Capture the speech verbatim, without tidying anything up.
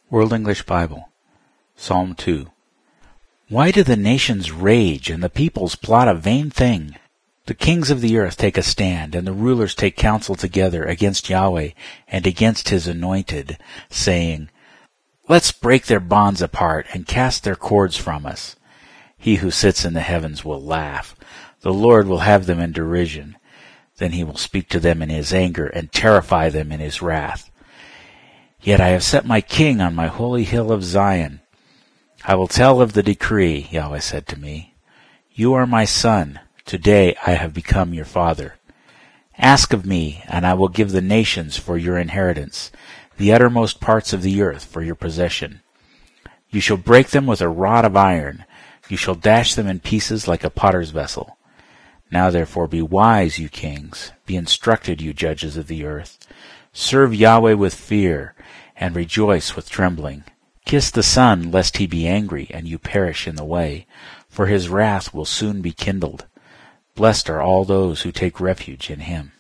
World English Bible, Psalm two. Why do the nations rage and the peoples plot a vain thing? The kings of the earth take a stand, and the rulers take counsel together against Yahweh and against his anointed, saying, Let's break their bonds apart and cast their cords from us. He who sits in the heavens will laugh. The Lord will have them in derision. Then he will speak to them in his anger and terrify them in his wrath. Yet I have set my king on my holy hill of Zion. I will tell of the decree, Yahweh said to me. You are my son. Today I have become your father. Ask of me, and I will give the nations for your inheritance, the uttermost parts of the earth for your possession. You shall break them with a rod of iron. You shall dash them in pieces like a potter's vessel. Now therefore be wise, you kings. Be instructed, you judges of the earth. Serve Yahweh with fear, and rejoice with trembling. Kiss the Son, lest he be angry, and you perish in the way, for his wrath will soon be kindled. Blessed are all those who take refuge in him.